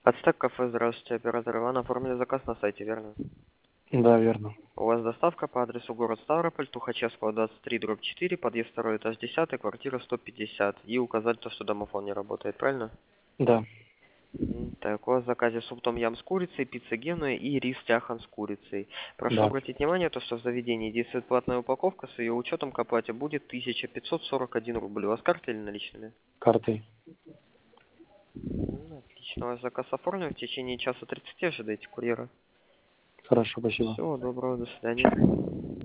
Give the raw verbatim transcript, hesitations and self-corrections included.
Ацтек кафе, здравствуйте, оператор Иван. Оформили заказ на сайте, верно? Да, верно. У вас доставка по адресу город Ставрополь, Тухачевского, двадцать три, дробь четыре, подъезд второй, этаж десятый, квартира сто пятьдесят. И указать то, что домофон не работает, правильно? Да. Мгм. Так, у вас в заказе суп том ям с курицей, пицца геная и рис тяхан с курицей. Прошу Да. обратить внимание, то, что в заведении действует платная упаковка, с ее учетом к оплате будет тысяча пятьсот сорок один рубль. У вас картой или наличными? Картой. М, Отлично, ваш заказ оформлен. В течение часа тридцати ожидайте курьера. Хорошо, спасибо. Всего доброго, до свидания.